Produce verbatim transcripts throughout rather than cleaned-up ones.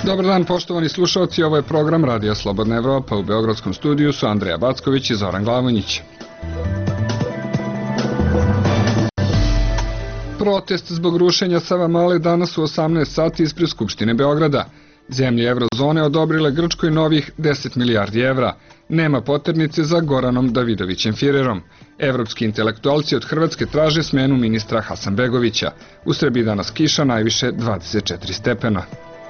Dobar dan, poštovani slušalci, ovo je program Radija Slobodna Evropa. U Beogradskom studiju su Andreja Backović i Zoran Glavonjić. Protest zbog rušenja Savamale danas u osamnaest sati ispred Skupštine Beograda. Zemlje Eurozone odobrile Grčkoj novih deset milijardi evra. Nema poternice za Goranom Davidovićem Firerom. Evropski intelektualci od Hrvatske traže smenu ministra Hasanbegovića. U Srbiji danas kiša, najviše dvadeset četiri stepena.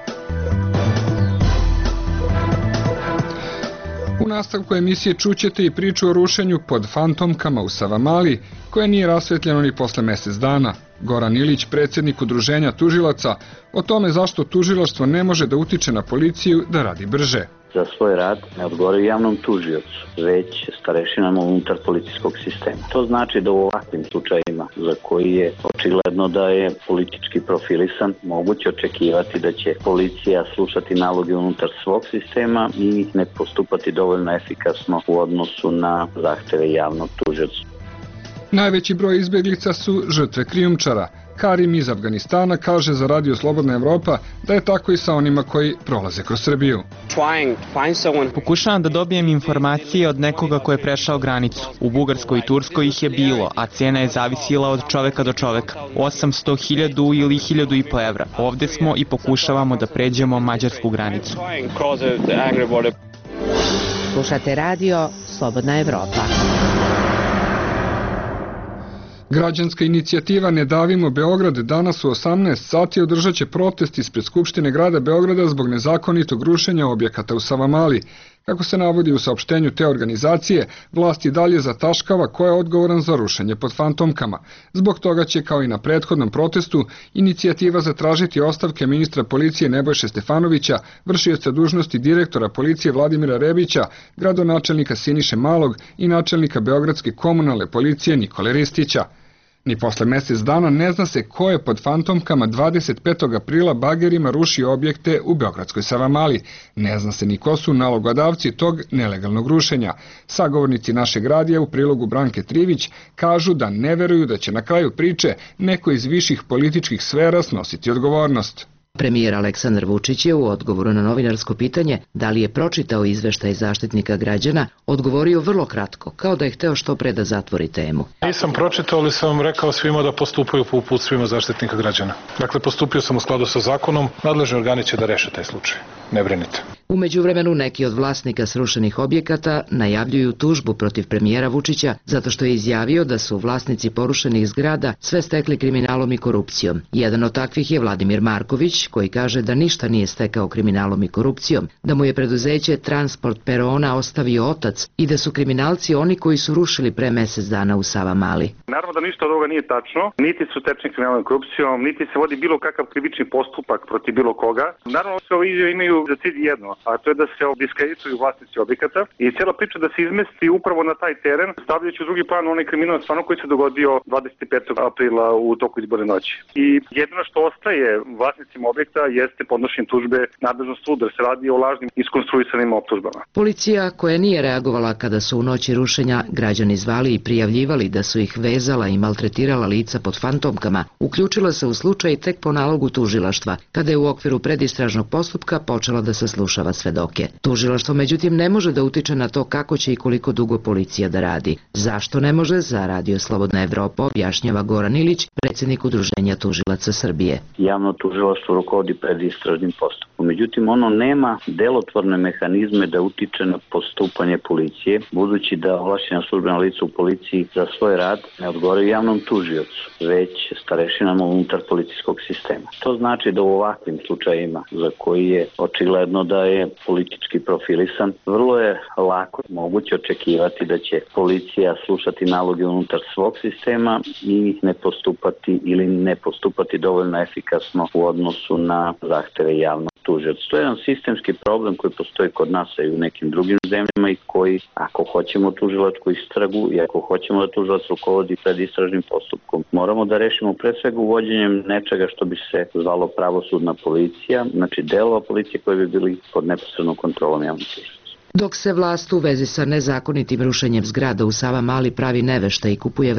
U nastavku emisije čućete i priču o rušenju pod fantomkama u Savamali, koje nije rasvetljeno ni posle mesec dana. Goran Ilić, predsjednik Udruženja tužilaca, o tome zašto tužilaštvo ne može da utiče na policiju da radi brže. Za svoj rad ne odgovaraju javnom tužiocu, već starešinama unutar policijskog sistema. To znači da u ovakvim slučajima, za koji je očigledno da je politički profilisan, moguće očekivati da će policija slušati naloge unutar svog sistema i ne postupati dovoljno efikasno u odnosu na zahteve javnog tužioca. Najveći broj izbjeglica su žrtve krijumčara. Karim iz Afganistana kaže za Radio Slobodna Evropa da je tako i sa onima koji prolaze kroz Srbiju. Pokušavam da dobijem informacije od nekoga ko je prešao granicu. U Bugarskoj i Turskoj ih je bilo, a cena je zavisila od čoveka do čoveka. osamsto, hiljadu ili hiljadu i po evra. Ovde smo i pokušavamo da pređemo mađarsku granicu. Slušate Radio Slobodna Evropa. Građanska inicijativa Ne davimo Beograd danas u osamnaest sati održat će protest ispred Skupštine grada Beograda zbog nezakonitog rušenja objekata u Savamali. Kako se navodi u saopštenju te organizacije, vlast i dalje zataškava ko je odgovoran za rušenje pod fantomkama. Zbog toga će, kao i na prethodnom protestu, inicijativa zatražiti ostavke ministra policije Nebojše Stefanovića, vršioca dužnosti direktora policije Vladimira Rebića, gradonačelnika Siniše Malog i načelnika Beogradske komunalne policije Nikole Ristića. Ni posle mesec dana ne zna se ko je pod fantomkama dvadeset petog aprila bagerima rušio objekte u Beogradskoj Savamali. Ne zna se ni ko su nalogodavci tog nelegalnog rušenja. Sagovornici našeg radija u prilogu Branke Trivić kažu da ne veruju da će na kraju priče neko iz viših političkih sfera snositi odgovornost. Premijer Aleksandar Vučić je u odgovoru na novinarsko pitanje da li je pročitao izveštaj Zaštitnika građana odgovorio vrlo kratko, kao da je hteo što pre da zatvori temu. Nisam pročitao, ali sam rekao svima da postupaju po uputstvima Zaštitnika građana. Dakle, postupio sam u skladu sa zakonom, nadležni organi će da reše taj slučaj. Ne brinite. U međuvremenu neki od vlasnika srušenih objekata najavljuju tužbu protiv premijera Vučića zato što je izjavio da su vlasnici porušenih zgrada sve stekli kriminalom i korupcijom. Jedan od takvih je Vladimir Marković, koji kaže da ništa nije stekao kriminalom i korupcijom, da mu je preduzeće Transport Perona ostavio otac i da su kriminalci oni koji su rušili pre mesec dana u Savamali. Naravno da ništa od ovoga nije tačno, niti su tečni kriminalom i korupcijom, niti se vodi bilo kakav krivični postupak protiv bilo koga. Naravno sve ove izjave imaju za cilj jedno, a to je da se diskredituju vlasnici objekata i cijela priča da se izmesti upravo na taj teren, stavljajući u drugi plan onaj kriminal stvarno koji se dogodio dvadeset petog aprila u toku izborne noći. I jedino što ostaje vlasnicima objekta jeste podnošenje tužbe nadležnog suda, jer se radi o lažnim iskonstruisanim optužbama. Policija, koja nije reagovala kada su u noći rušenja građani zvali i prijavljivali da su ih vezala i maltretirala lica pod fantomkama, uključila se u slučaj tek po nalogu tužilaštva, kada je u okviru predistražnog postupka počela da saslušava svedoke. Tužilaštvo međutim ne može da utiče na to kako će i koliko dugo policija da radi. Zašto ne može, za Radio Slobodna Evropa objašnjava Goran Ilić, predsjednik Udruženja tužilaca Srbije. Javno tužilaštvo rukovodi predistražnim postupkom. Međutim, ono nema delotvorne mehanizme da utiče na postupanje policije, budući da ovlašćena službena lica u policiji za svoj rad ne odgovaraju javnom tužiocu, već starešinama unutar policijskog sistema. To znači da u ovakvim slučajima, za koji je očigledno da je politički profilisan, vrlo je lako moguće očekivati da će policija slušati naloge unutar svog sistema i ne postupati ili ne postupati dovoljno efikasno u odnosu na zahteve javnog tužioca. To je jedan sistemski problem koji postoji kod nas i u nekim drugim zemljama i koji, ako hoćemo tužilačku istragu i ako hoćemo da tužilac rukovodi predistražnim postupkom, moramo da rešimo pre svega uvođenjem nečega što bi se zvalo pravosudna policija, znači delova policije koje bi bili pod neposrednom kontrolom javnog tužioca. Dok se vlast u vezi sa nezakonitim rušenjem zgrada u Savamali pravi nevešta i kupuje vreme,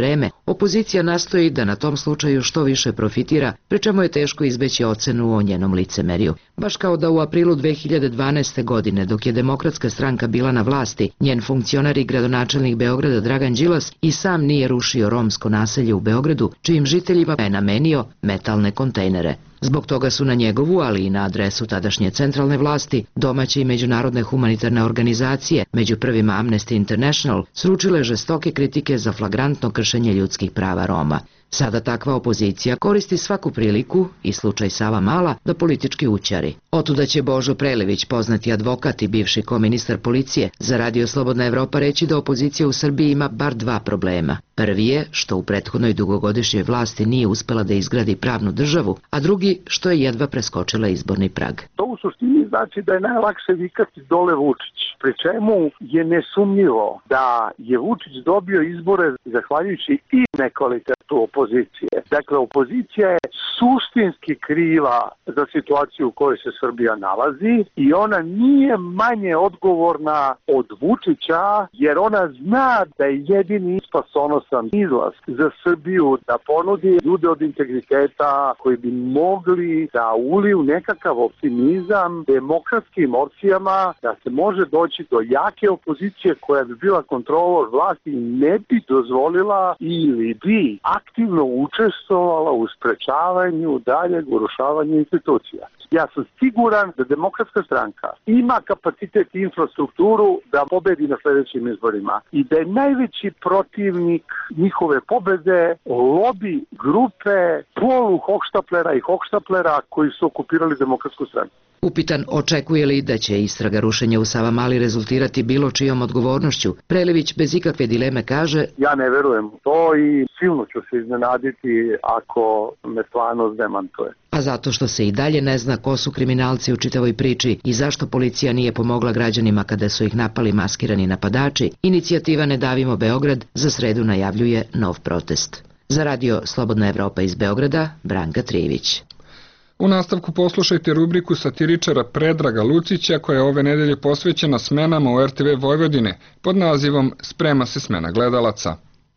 Opozicija nastoji da na tom slučaju što više profitira, pri čemu je teško izbeći ocenu o njenom licemerju. Baš kao da u aprilu dve hiljade dvanaeste. godine, dok je Demokratska stranka bila na vlasti, njen funkcionar i gradonačelnik Beograda Dragan Đilas i sam nije rušio romsko naselje u Beogradu, čijim žiteljima je namenio metalne kontejnere. Zbog toga su na njegovu, ali i na adresu tadašnje centralne vlasti, domaće i međunarodne humanitarne organizacije, među prvima Amnesty International, sručile žestoke kritike za flagrantno kršenje ljudskih prava Roma. Sada takva opozicija koristi svaku priliku, i slučaj Savamala, da politički ućari. Otuda će Božo Prelević, poznati advokat i bivši koministar policije, za Radio Slobodna Evropa reći da opozicija u Srbiji ima bar dva problema. Prvi je što u prethodnoj dugogodišnjoj vlasti nije uspela da izgradi pravnu državu, a drugi što je jedva preskočila izborni prag. To u suštini znači da je najlakše vikati dole Vučić, pri čemu je nesumnjivo da je Vučić dobio izbore zahvaljujući i nekvalitetu opozicije. Dakle, opozicija je suštinski kriva za situaciju u kojoj se Srbija nalazi i ona nije manje odgovorna od Vučića, jer ona zna da je jedini spasonosan izlaz za Srbiju, da ponudi ljude od integriteta koji bi mogli da uliju nekakav optimizam demokratskim opcijama, da se može doći do jake opozicije koja bi bila kontrolor vlasti i ne bi dozvolila ili bi aktivno učestvovala u sprečavanju daljeg urušavanja institucija. Ja sam siguran da Demokratska stranka ima kapacitet i infrastrukturu da pobedi na sljedećim izborima i da je najveći protivnik njihove pobede lobi grupe polu-hohštaplera i hohštaplera koji su okupirali Demokratsku stranku. Upitan očekuje li da će istraga rušenja u Savamali rezultirati bilo čijom odgovornošću, Prelević bez ikakve dileme kaže: ja ne verujem u to i silno ću se iznenaditi ako me stvarno demantuje. A zato što se i dalje ne zna ko su kriminalci u čitavoj priči i zašto policija nije pomogla građanima kada su ih napali maskirani napadači, inicijativa Ne davimo Beograd za sredu najavljuje nov protest. Za Radio Slobodna Evropa iz Beograda, Branka Trijević. U nastavku poslušajte rubriku satiričara Predraga Lucića koja je ove nedelje posvećena smenama u er te ve Vojvodine pod nazivom Sprema se smena gledalaca.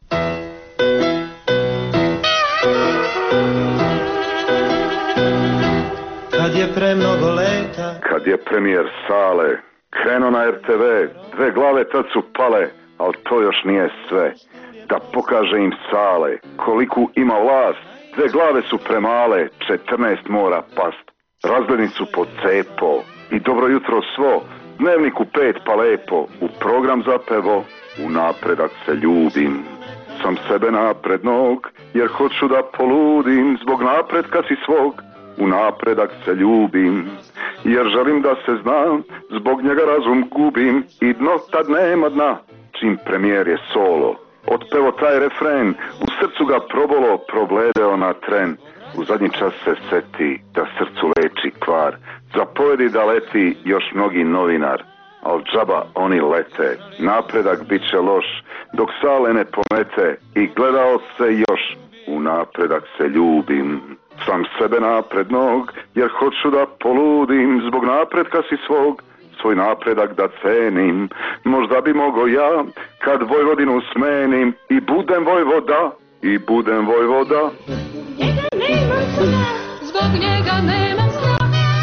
Kad je pre mnogo leta, kad je premijer Sale krenuo na er te ve, dve glave tad su pale, ali to još nije sve. Da pokaže im Sale koliku ima vlast, dve glave su premale, četrnaest mora past. Razgledni su pod cepo i dobro jutro svo, dnevnik u pet pa lepo, u program zapevo, u napredak se ljubim. Sam sebe naprednog, jer hoću da poludim, zbog napretka si svog, u napredak se ljubim. Jer želim da se znam, zbog njega razum gubim i dno tad nema dna, čim premijer je solo. Otpevo taj refren, u srcu ga probolo, probledeo na tren. U zadnji čas se seti da srcu leči kvar. Zapovedi da leti još mnogi novinar, al džaba oni lete. Napredak bit će loš, dok Sale ne pomete i gledao se još. U napredak se ljubim, sam sebe naprednog, jer hoću da poludim, zbog napretka si svog. Svoj napredak da cenim, možda bi mogo ja, kad Vojvodinu smenim, i budem vojvoda, i budem vojvoda. Njega nemam sna, zbog njega nemam sna.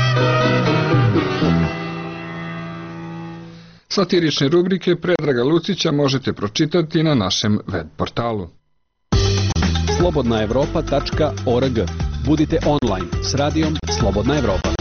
Satirične rubrike Predraga Lucića možete pročitati na našem web portalu. slobodna evropa tačka org. Budite online s radijom Slobodna Evropa.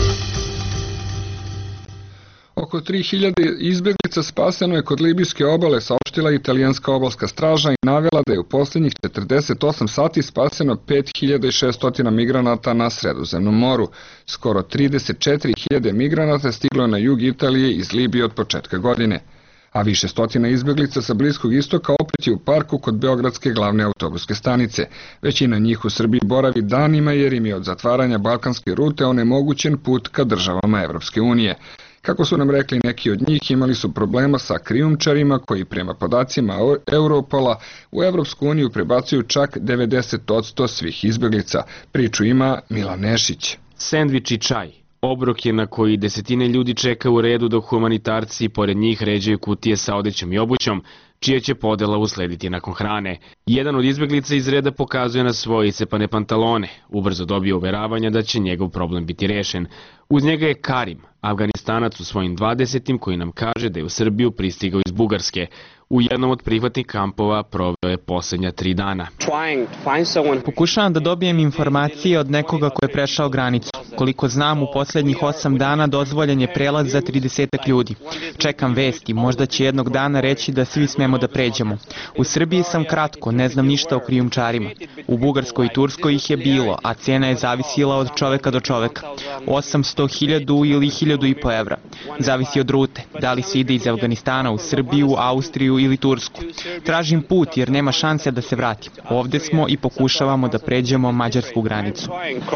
Oko tri hiljade izbeglica spaseno je kod libijske obale, saopštila italijanska obalska straža i navela da je u posljednjih četrdeset osam sati spaseno pet hiljada šessto migranata na Sredozemnom moru. Skoro trideset četiri hiljade migranata stiglo je na jug Italije iz Libije od početka godine. A više stotina izbeglica sa Bliskog istoka opet je u parku kod Beogradske glavne autobuske stanice. Većina njih u Srbiji boravi danima jer im je od zatvaranja balkanske rute onemogućen put ka državama Evropske unije. Kako su nam rekli neki od njih, imali su problema sa krijumčarima koji prema podacima Europola u Evropsku uniju prebacuju čak devedeset posto svih izbeglica. Priču ima Milan Nešić. Sendvič i čaj. Obrok je na koji desetine ljudi čeka u redu dok humanitarci pored njih ređaju kutije sa odećom i obućom. čija će podela uslediti nakon hrane. Jedan od izbeglica iz reda pokazuje na svoje iscepane pantalone. Ubrzo dobije uveravanja da će njegov problem biti rešen. Uz njega je Karim, Afganistanac u svojim dvadesetim, koji nam kaže da je u Srbiju pristigao iz Bugarske. U jednom od prihvatnih kampova proveo je poslednja tri dana. Pokušavam da dobijem informacije od nekoga ko je prešao granicu. Koliko znam, u poslednjih osam dana dozvoljen je prelaz za tridesetak ljudi. Čekam vesti, možda će jednog dana reći da svi smemo da pređemo. U Srbiji sam kratko, ne znam ništa o krijumčarima. U Bugarskoj i Turskoj ih je bilo, a cena je zavisila od čoveka do čoveka. osamsto hiljada ili hiljadu i po evra. Zavisi od rute, da li se ide iz Afganistana u Srbiju, Austriju ili Tursku. Tražim put jer nema šanse da se vratim. Ovde smo i pokušavamo da pređemo mađarsku granicu.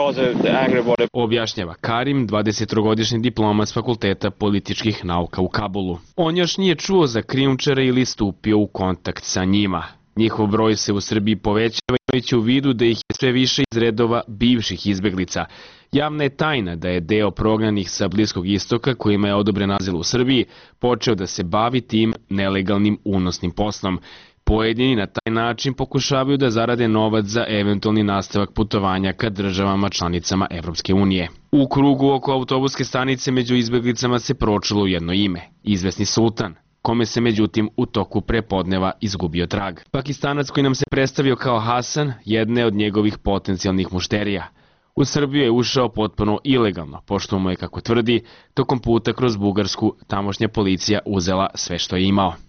Objašnjava Karim, dvadesettrogodišnji diplomat s Fakulteta političkih nauka u Kabulu. On još nije čuo za krijumčare ili stupio u kontakt sa njima. Njihov broj se u Srbiji povećava, imajući u vidu da ih je sve više iz redova bivših izbeglica. Javna je tajna da je deo prognanih sa Bliskog istoka, kojima je odobren azil u Srbiji, počeo da se bavi tim nelegalnim unosnim poslom. Pojedini na taj način pokušavaju da zarade novac za eventualni nastavak putovanja ka državama članicama Evropske unije. U krugu oko autobuske stanice među izbeglicama se pročulo jedno ime, izvesni Sultan, kome se međutim u toku prepodneva izgubio trag. Pakistanac koji nam se predstavio kao Hasan, jedne od njegovih potencijalnih mušterija. U Srbiju je ušao potpuno ilegalno, pošto mu je, kako tvrdi, tokom puta kroz Bugarsku tamošnja policija uzela sve što je imao.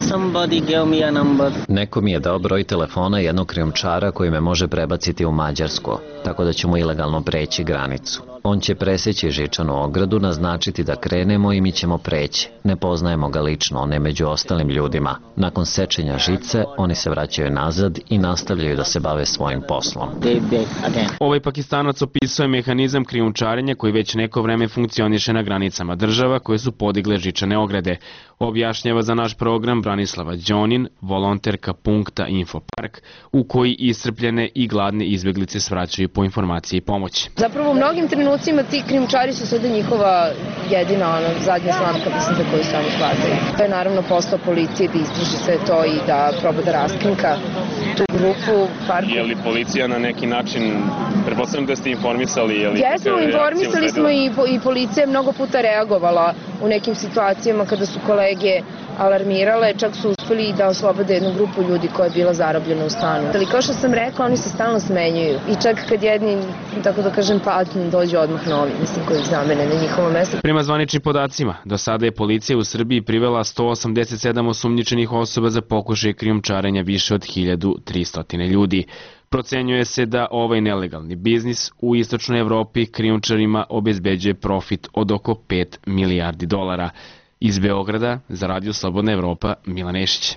Neko mi je dao broj telefona jednog krijumčara koji me može prebaciti u Mađarsku, tako da ćemo ilegalno preći granicu. On će preseći žičanu ogradu, naznačiti da krenemo i mi ćemo preći. Ne poznajemo ga lično, on je među ostalim ljudima. Nakon sečenja žice, oni se vraćaju nazad i nastavljaju da se bave svojim poslom. Ovaj Pakistanac opisuje mehanizam krijumčarenja koji već neko vreme funkcioniše na granicama država koje su podigle žičane ograde. Objašnjava za naš program Branislava Đonin, volonterka punkta Infopark, u koji iscrpljene i gladne izbeglice svraćaju po informacije i pomoć. Zapravo u mnogim trenucima ti krijumčari su sada njihova jedina, ono, zadnja slamka, mislim, za koju se oni hvataju. To je naravno posao policije da istraži sve to i da proba da raskrinka tu grupu. Parku. Je li policija na neki način, pretpostavljam da ste informisali? Jesmo, informisali smo i, i policija je mnogo puta reagovala u nekim situacijama kada su kolege alarmirale, čak su uspeli da oslobode jednu grupu ljudi koja je bila zarobljena u stanu. Ali kao što sam rekla, oni se stalno smenjuju i čak kad jedni, tako da kažem, padnu, dođu odmah novi, mislim, koji ih zamene na njihovo mesto. Prema zvaničnim podacima, do sada je policija u Srbiji privela sto osamdeset sedam osumnjičenih osoba za pokušaj krijumčarenja više od hiljadu tristo ljudi. Procenjuje se da ovaj nelegalni biznis u istočnoj Evropi krijumčarima obezbeđuje profit od oko pet milijardi dolara. Iz Beograda za Radio Slobodna Evropa, Milan Ešić.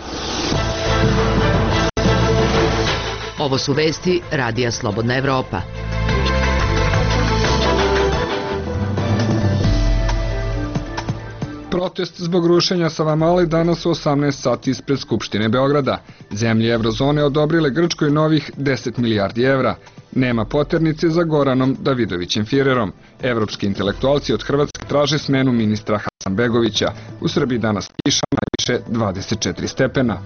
Ovo su vesti Radija Slobodna Evropa. Protest zbog rušenja Savamale danas u osamnaest sati ispred Skupštine Beograda. Zemlje Evrozone odobrile Grčkoj novih deset milijardi evra. Nema poternice za Goranom Davidovićem Firerom. Evropski intelektualci od Hrvatske traže smenu ministra Hasanbegovića. U Srbiji danas kiša, najviše dvadeset četiri stepena.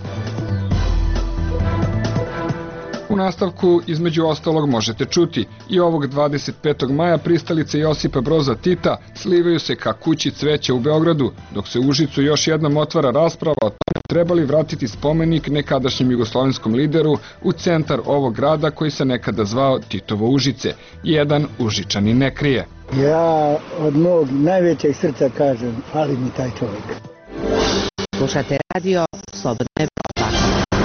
U nastavku, između ostalog, možete čuti i ovog dvadeset petog maja pristalice Josipa Broza Tita slivaju se ka kući cveća u Beogradu, dok se u Užicu još jednom otvara rasprava o tome trebali vratiti spomenik nekadašnjem jugoslovenskom lideru u centar ovog grada koji se nekada zvao Titovo Užice. Jedan Užičani ne krije. Ja od mog najvećeg srca kažem, fali mi taj čovjek. Slušate Radio Slobodna Evropa.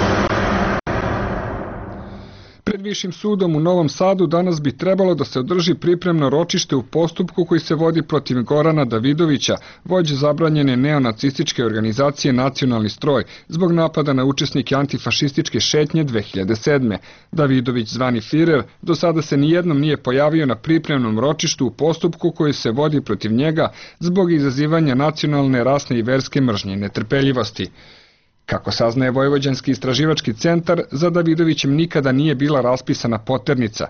Pred Višim sudom u Novom Sadu danas bi trebalo da se održi pripremno ročište u postupku koji se vodi protiv Gorana Davidovića, vođe zabranjene neonacističke organizacije Nacionalni stroj, zbog napada na učesnike antifašističke šetnje dve hiljade sedme. Davidović, zvani Firer, do sada se nijednom nije pojavio na pripremnom ročištu u postupku koji se vodi protiv njega zbog izazivanja nacionalne, rasne i verske mržnje i netrpeljivosti. Kako saznaje Vojvođanski istraživački centar, za Davidovićem nikada nije bila raspisana poternica.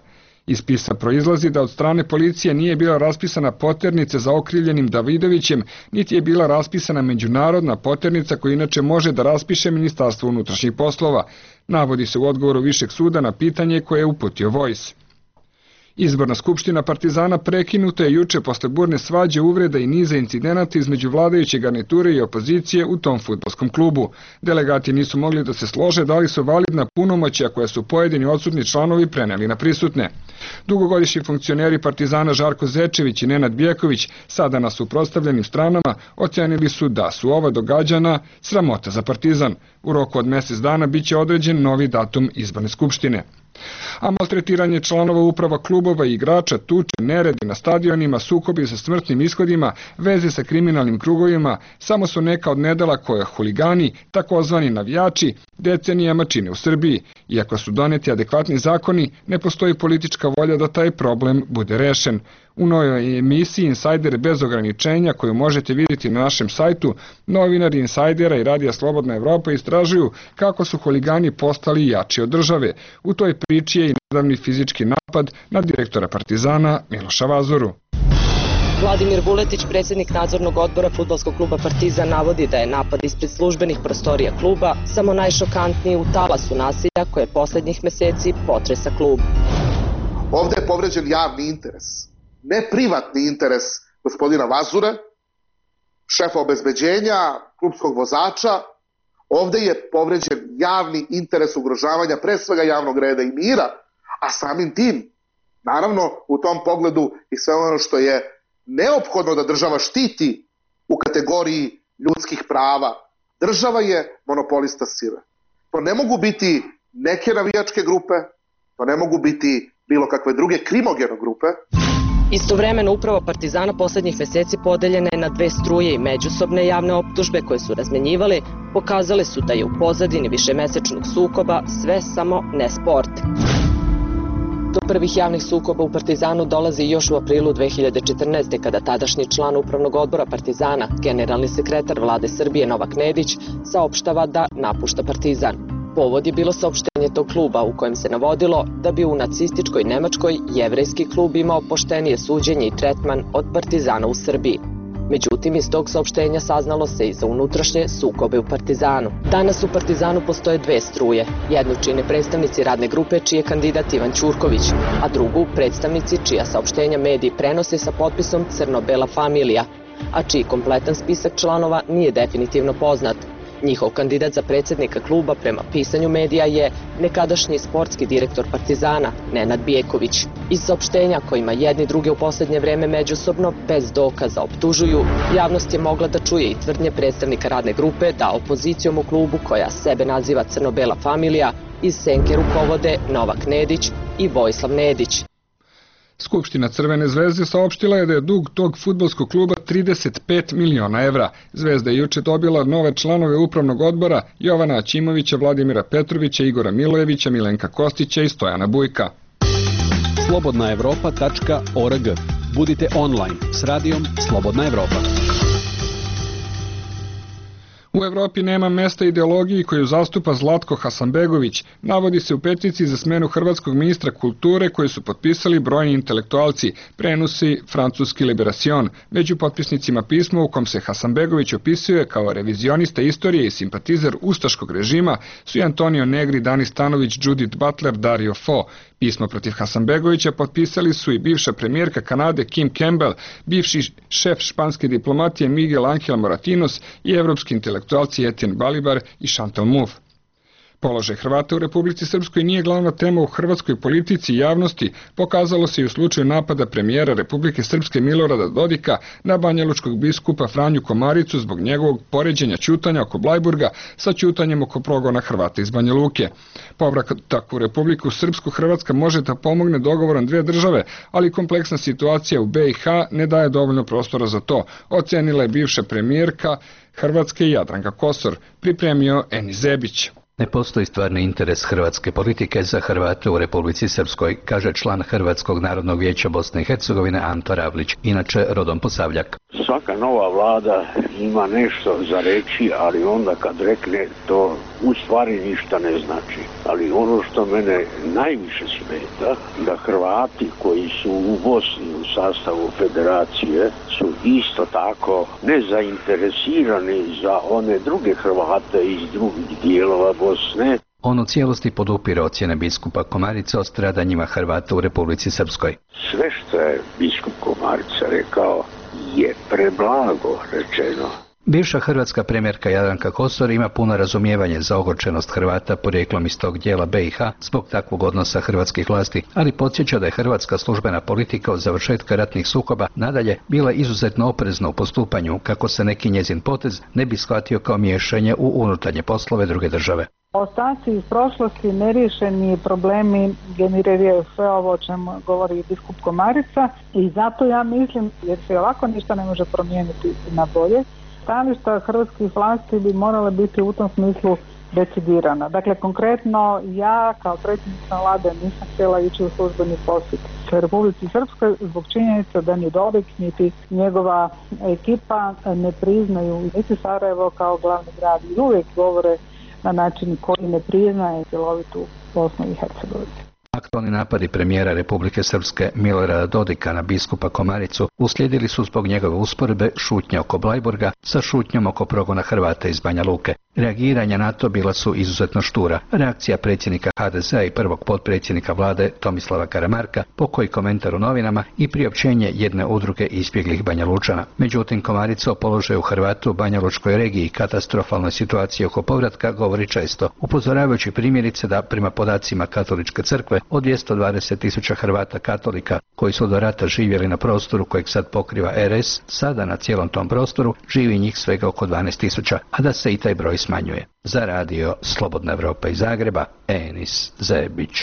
Iz spisa proizlazi da od strane policije nije bila raspisana poternica za okrivljenim Davidovićem, niti je bila raspisana međunarodna poternica koju inače može da raspiše Ministarstvo unutrašnjih poslova. Navodi se u odgovoru Višeg suda na pitanje koje je uputio Voice. Izborna skupština Partizana prekinuta je juče posle burne svađe, uvreda i niza incidenata između vladajuće garniture i opozicije u tom fudbalskom klubu. Delegati nisu mogli da se slože da li su validna punomoćja koja su pojedini odsutni članovi preneli na prisutne. Dugogodišnji funkcioneri Partizana Žarko Zečević i Nenad Bjeković sada na suprotstavljenim stranama ocenili su da su ova događanja sramota za Partizan. U roku od mesec dana biće određen novi datum izborne skupštine. A maltretiranje članova uprava klubova i igrača, tuče, neredi na stadionima, sukobi sa smrtnim ishodima, veze sa kriminalnim krugovima, samo su neka od nedela koje huligani, takozvani navijači, decenijama čine u Srbiji. Iako su doneti adekvatni zakoni, ne postoji politička volja da taj problem bude rešen. U novoj emisiji Insider bez ograničenja, koju možete vidjeti na našem sajtu, novinari Insajdera i Radija Slobodna Evropa istražuju kako su huligani postali jači od države. U toj priči je i nedavni fizički napad na direktora Partizana Miloša Vazoru. Vladimir Vuletić, predsjednik nadzornog odbora fudbalskog kluba Partizan, navodi da je napad ispred službenih prostorija kluba samo najšokantniji u talasu nasilja koje poslednjih meseci potresa klub. Ovde je povređen javni interes, ne privatni interes gospodina Vazure, šefa obezbeđenja, klubskog vozača. Ovde je povređen javni interes ugrožavanja pre svega javnog reda i mira, a samim tim, naravno, u tom pogledu i sve ono što je neophodno da država štiti u kategoriji ljudskih prava. Država je monopolista sile. To ne mogu biti neke navijačke grupe, to ne mogu biti bilo kakve druge krimogene grupe. Istovremeno uprava Partizana poslednjih meseci podeljena je na dve struje i međusobne javne optužbe koje su razmenjivali pokazale su da je u pozadini višemesečnog sukoba sve samo ne sport. Do prvih javnih sukoba u Partizanu dolazi još u aprilu dve hiljade četrnaeste. kada tadašnji član upravnog odbora Partizana, generalni sekretar Vlade Srbije Novak Nedić, saopštava da napušta Partizan. Povod je bilo saopštenje tog kluba u kojem se navodilo da bi u nacističkoj Nemačkoj jevrejski klub imao poštenije suđenje i tretman od Partizana u Srbiji. Međutim, iz tog saopštenja saznalo se i za unutrašnje sukobe u Partizanu. Danas u Partizanu postoje dve struje. Jednu čine predstavnici radne grupe čiji je kandidat Ivan Ćurković, a drugu predstavnici čija saopštenja mediji prenose sa potpisom Crno-bela familija, a čiji kompletan spisak članova nije definitivno poznat. Njihov kandidat za predsjednika kluba prema pisanju medija je nekadašnji sportski direktor Partizana, Nenad Bjeković. Iz saopštenja kojima jedni druge u posljednje vreme međusobno bez dokaza optužuju, javnost je mogla da čuje i tvrdnje predstavnika radne grupe da opozicijom u klubu, koja sebe naziva Crno-bela familija, iz senke rukovode Novak Nedić i Vojislav Nedić. Skupština Crvene zvezde saopštila je da je dug tog fudbalskog kluba trideset pet miliona evra. Zvezda je juče dobila nove članove upravnog odbora Jovana Aćimovića, Vladimira Petrovića, Igora Milojevića, Milenka Kostića i Stojana Bujka. slobodna evropa tačka org. Budite online s radijom Slobodna Evropa. U Evropi nema mesta ideologiji koju zastupa Zlatko Hasanbegović, navodi se u peticiji za smenu hrvatskog ministra kulture koju su potpisali brojni intelektualci, prenosi francuski Liberacion. Među potpisnicima pisma u kom se Hasanbegović opisuje kao revizionista istorije i simpatizer ustaškog režima su i Antonio Negri, Dani Stanović, Judith Butler, Dario Fo. Pismo protiv Hasanbegovića potpisali su i bivša premijerka Kanade Kim Campbell, bivši šef španske diplomatije Miguel Angel Moratinos i evropski intelektualci Etienne Balibar i Chantal Mouffe. Položaj Hrvata u Republici Srpskoj nije glavna tema u hrvatskoj politici i javnosti, pokazalo se i u slučaju napada premijera Republike Srpske Milorada Dodika na banjalučkog biskupa Franju Komaricu zbog njegovog poređenja ćutanja oko Blajburga sa ćutanjem oko progona Hrvata iz Banja Luke. Povratak u Republiku Srpsku Hrvatska može da pomogne dogovorom dve države, ali kompleksna situacija u be i ha ne daje dovoljno prostora za to, ocenila je bivša premijerka Hrvatske Jadranka Kosor, pripremio Eni Zebić. Ne postoji stvarni interes hrvatske politike za Hrvate u Republici Srpskoj, kaže član Hrvatskog narodnog vijeća Bosne i Hercegovine Anto Ravlić, inače rodom Posavljak. Svaka nova vlada ima nešto za reći, ali onda kad rekne to u stvari ništa ne znači. Ali ono što mene najviše smeta, da Hrvati koji su u Bosni u sastavu federacije su isto tako nezainteresirani za one druge Hrvate iz drugih dijelova Bosne. On u cijelosti podupire ocjene biskupa Komarice o stradanjima Hrvata u Republici Srpskoj. Sve što je biskup Komarica rekao je preblago rečeno. Bivša hrvatska premijerka Jadranka Kosor ima puno razumijevanje za ogorčenost Hrvata porijeklom iz tog dijela B i H zbog takvog odnosa hrvatskih vlasti, ali podsjeća da je hrvatska službena politika od završetka ratnih sukoba nadalje bila izuzetno oprezna u postupanju kako se neki njezin potez ne bi shvatio kao miješanje u unutarnje poslove druge države. Ostaci iz prošlosti, neriješeni problemi generiraju sve ovo o čemu govori biskup Komarica i zato ja mislim, jer se ovako ništa ne može promijeniti na bolje, stajališta hrvatskih vlasti bi morale biti u tom smislu decidirana. Dakle, konkretno ja kao predsjednica vlade nisam htjela ići u službeni posjet Republici Srpskoj zbog činjenica da ni Dodik niti njegova ekipa ne priznaju niti Sarajevo kao glavni grad i uvijek govore na način koji ne priznaje cjelovitu Bosnu i Hercegovinu. Aktualni napadi premijera Republike Srpske Milorada Dodika na biskupa Komaricu uslijedili su zbog njegove usporedbe šutnje oko Blajburga sa šutnjom oko progona Hrvata iz Banja Luke. Reagiranja na to bila su izuzetno štura. Reakcija predsjednika H D Z-a i prvog potpredsjednika vlade Tomislava Karamarka, pokoji komentar u novinama i priopćenje jedne udruge izbjeglih Banja Lučana. Međutim, Komarica o položaju Hrvata u Banja Lučkoj regiji i katastrofalnoj situaciji oko povratka govori često, upozoravajući primjerice da prema podacima Katoličke crkve od dvjesto dvadeset tisuća Hrvata katolika koji su do rata živjeli na prostoru kojeg sad pokriva R S, sada na cijelom tom prostoru živi njih svega oko dvanaest tisuća, a da se i taj broj smanjuje. Za radio Slobodna Evropa iz Zagreba, Enis Zebić.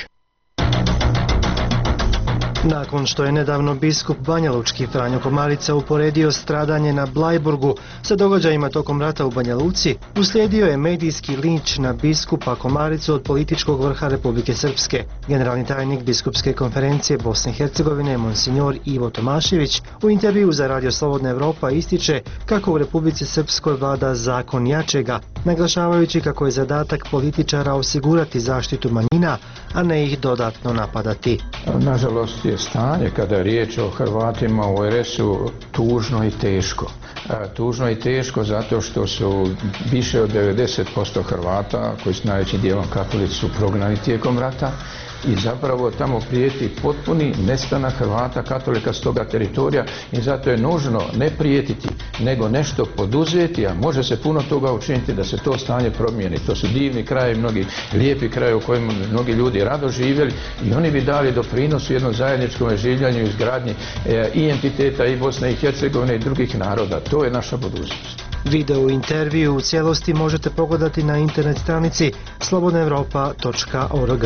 Nakon što je nedavno biskup Banjalučki Franjo Komarica uporedio stradanje na Blajburgu sa događajima tokom rata u Banja Luci, uslijedio je medijski linč na biskupa Komaricu od političkog vrha Republike Srpske. Generalni tajnik biskupske konferencije Bosne i Hercegovine, monsignor Ivo Tomašević, u intervju za radio Slobodna Evropa ističe kako u Republici Srpskoj vlada zakon jačega, naglašavajući kako je zadatak političara osigurati zaštitu manjina, a ne ih dodatno napadati. Nažalost je stanje kada je riječ o Hrvatima u R S-u tužno i teško. Tužno i teško zato što su više od devedeset posto Hrvata, koji su najvećim dijelom katolici, su prognani tijekom rata i zapravo tamo prijeti potpuni nestanak Hrvata katolika s toga teritorija i zato je nužno ne prijetiti, nego nešto poduzeti, a može se puno toga učiniti da se to stanje promijeni. To su divni krajevi, mnogi lijepi krajevi u kojima mnogi ljudi rado živjeli i oni bi dali doprinos u jednom zajedničkom življanju i izgradnji e, i entiteta i Bosne i Hercegovine i drugih naroda. To je naša budućnost. Video intervju u cijelosti možete pogledati na internet stranici slobodna evropa točka org.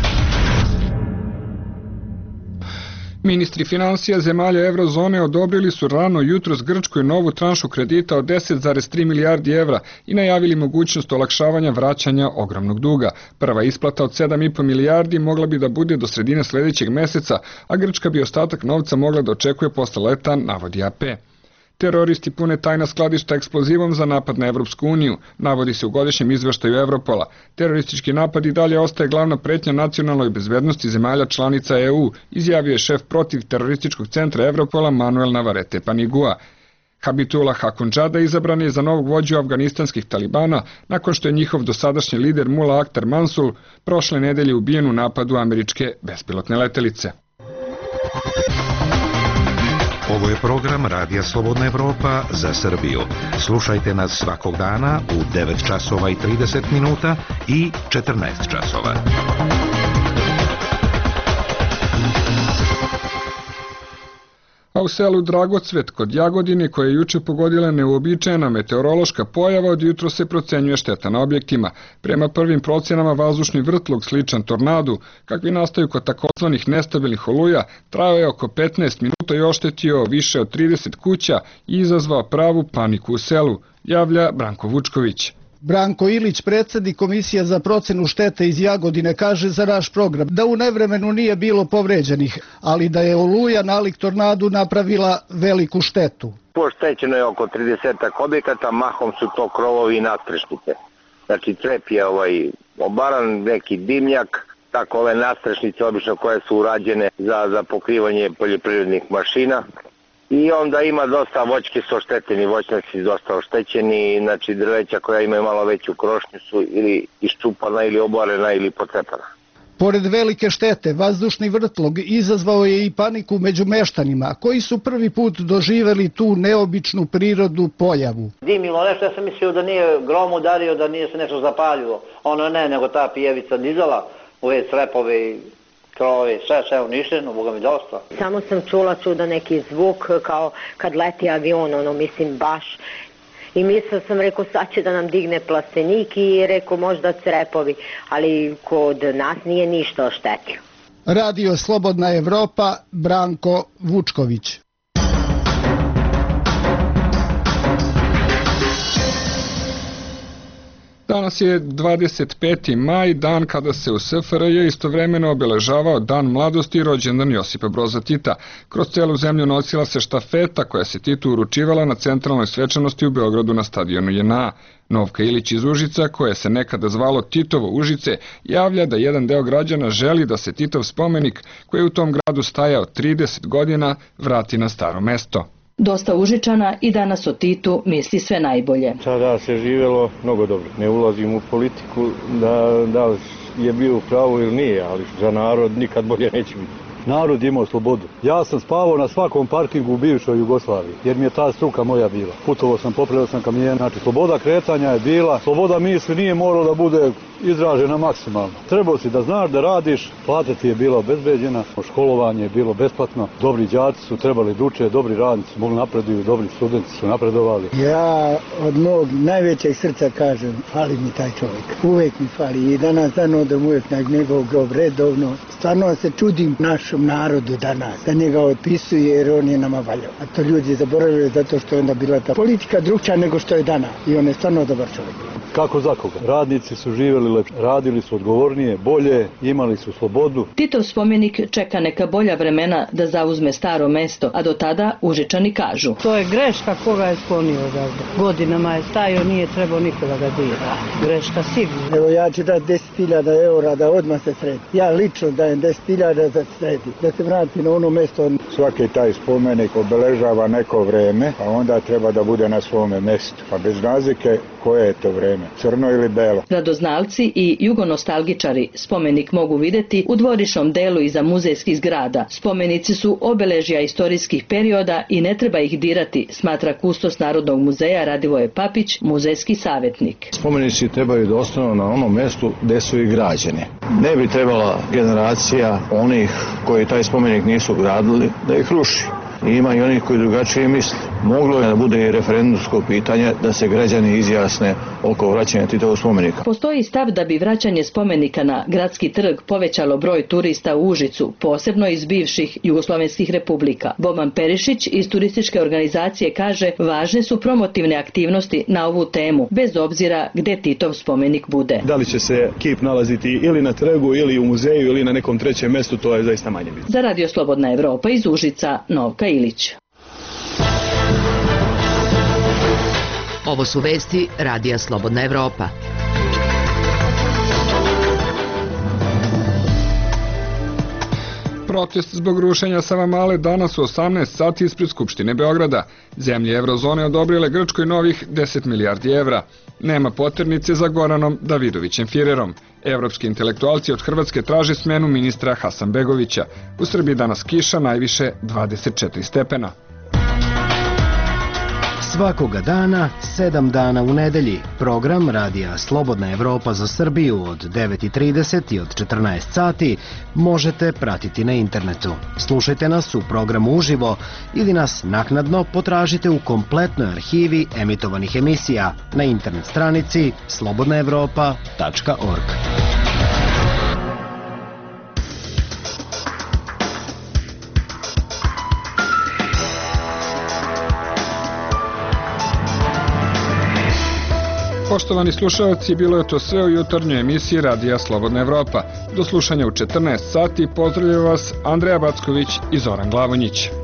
Ministri financija zemalja eurozone odobrili su rano jutros Grčkoj novu tranšu kredita od deset zarez tri milijardi evra i najavili mogućnost olakšavanja vraćanja ogromnog duga. Prva isplata od sedam i po milijardi mogla bi da bude do sredine sljedećeg mjeseca, a Grčka bi ostatak novca mogla da očekuje posle leta, navodi A P. Teroristi pune tajna skladišta eksplozivom za napad na Evropsku uniju, navodi se u godišnjem izveštaju Evropola. Teroristički napad i dalje ostaje glavna pretnja nacionalnoj bezbednosti zemalja članica E U, izjavio je šef protiv terorističkog centra Evropola Manuel Navarrete Panigua. Habitullah Hakundžada izabran je za novog vođu afganistanskih talibana nakon što je njihov dosadašnji lider Mullah Akhtar Mansur prošle nedelje ubijen u napadu američke bespilotne letelice. Ovo je program Radija Slobodna Evropa za Srbiju. Slušajte nas svakog dana u devet časova i trideset minuta i četrnaest časova. A u selu Dragocvet kod Jagodine, koja je juče pogodila neuobičajena meteorološka pojava, od jutro se procenjuje šteta na objektima. Prema prvim procjenama vazdušni vrtlog sličan tornadu, kakvi nastaju kod takozvanih nestabilnih oluja, trajao je oko petnaest minuta i oštetio više od trideset kuća i izazvao pravu paniku u selu, javlja Branko Vučković. Branko Ilić, predsjednik Komisije za procenu štete iz Jagodine, kaže za naš program da u nevremenu nije bilo povređenih, ali da je oluja nalik tornadu napravila veliku štetu. Poštećeno je oko trideset objekata, mahom su to krovovi i nadstrešnice. Znači crep je ovaj obaran, neki dimnjak, tako ove nadstrešnice obično koje su urađene za, za pokrivanje poljoprivrednih mašina. I onda ima dosta voćke su ošteteni, voćnjaci dosta oštećeni, znači drveća koja imaju malo veću krošnju su ili iščupana ili oborena ili pocepana. Pored velike štete, vazdušni vrtlog izazvao je i paniku među meštanima, koji su prvi put doživeli tu neobičnu prirodnu pojavu. Dimilo nešto, ja sam mislio da nije grom udario, da nije se nešto zapaljilo. Ono ne, nego ta pijevica dizala, ove slepove i krove, sve, sve uništeno, boga mi dosta. Samo sam čula čuda neki zvuk kao kad leti avion, ono mislim baš. I mislila sam, rekao, sad će da nam digne plastenik i rekao možda crepovi, ali kod nas nije ništa oštetio. Radio Slobodna Evropa, Branko Vučković. Danas je dvadeset peti maj, dan kada se u S F R J istovremeno obeležavao Dan mladosti i rođendan Josipa Broza Tita. Kroz celu zemlju nosila se štafeta koja se Titu uručivala na centralnoj svečanosti u Beogradu na stadionu J N A. Novka Ilić iz Užica, koje se nekada zvalo Titovo Užice, javlja da jedan deo građana želi da se Titov spomenik, koji je u tom gradu stajao trideset godina, vrati na staro mesto. Dosta Užičana i danas o Titu misli sve najbolje. Sada se živjelo mnogo dobro. Ne ulazim u politiku da, da li je bio u pravu ili nije, ali za narod nikad bolje neće biti. Narod imao slobodu. Ja sam spavao na svakom parkingu u bivšoj Jugoslaviji, jer mi je ta struka moja bila. Putovao sam, popravljao sam kamion. Znači, sloboda kretanja je bila, sloboda misli nije morala da bude izražena maksimalno. Trebao si da znaš da radiš, plata ti je bila obezbeđena, školovanje je bilo besplatno, dobri đaci su trebali da uče, dobri radnici mogli napreduju, dobri studenti su napredovali. Ja od mog najvećeg srca kažem, fali mi taj čovjek. Uvek mi fali i danas dan odam uvek na njegov grob redovno. Stvarno se čudim našom narodu danas, da njega otpisuje jer on je nama valjao. A to ljudi zaboravljaju zato što je onda bila ta politika drugčija nego što je danas. I on je stvarno dobar čovjek. Kako za koga? Radnici su živjeli lepše, radili su odgovornije, bolje, imali su slobodu. Titov spomenik čeka neka bolja vremena da zauzme staro mesto, a do tada Užičani kažu. To je greška koga je sklonio odavde. Godinama je stajao, nije trebao nikoga da dira. Greška sigurno. Evo ja ću dati deset hiljada eura da odmah se sredi. Ja lično dajem deset hiljada da se sredi, da se vrati na ono mesto. Svaki taj spomenik obeležava neko vreme, a onda treba da bude na svome mestu. Pa bez razlike koje je to vreme, crno ili belo. Radoznalci i jugonostalgičari spomenik mogu videti u dvorišnom delu iza muzejskih zgrada. Spomenici su obeležja istorijskih perioda i ne treba ih dirati, smatra kustos Narodnog muzeja Radivoje Papić, muzejski savjetnik. Spomenici trebaju da ostanu na onom mestu gde su i građeni. Ne bi trebala generacija onih koji taj spomenik nisu gradili da ih ruši. Ima i onih koji drugačije misle. Moglo je da bude i referendumsko pitanje da se građani izjasne oko vraćanja Titovog spomenika. Postoji stav da bi vraćanje spomenika na gradski trg povećalo broj turista u Užicu, posebno iz bivših jugoslovenskih republika. Boban Perišić iz turističke organizacije kaže važne su promotivne aktivnosti na ovu temu, bez obzira gde Titov spomenik bude. Da li će se kip nalaziti ili na trgu ili u muzeju ili na nekom trećem mestu, to je zaista manje bitno. Za Radio Slobodna Evropa iz Užica, Novka Ilić. Ovo su vesti Radija Slobodna Evropa. Protest zbog rušenja Savamale danas u osamnaest sati ispred Skupštine Beograda. Zemlje Eurozone odobrile Grčkoj novih deset milijardi evra. Nema poternice za Goranom Davidovićem Firerom. Evropski intelektualci od Hrvatske traže smenu ministra Hasanbegovića. U Srbiji danas kiša, najviše dvadeset četiri stepena. Svakoga dana, sedam dana u nedelji. Program Radija Slobodna Evropa za Srbiju od devet i trideset i od četrnaest sati možete pratiti na internetu. Slušajte nas u programu uživo ili nas naknadno potražite u kompletnoj arhivi emitovanih emisija na internet stranici slobodna evropa tačka org. Poštovani slušalci, bilo je to sve u jutarnjoj emisiji Radija Slobodna Evropa. Do slušanja u četrnaest sati pozdravljaju vas Andreja Backović i Zoran Glavonjić.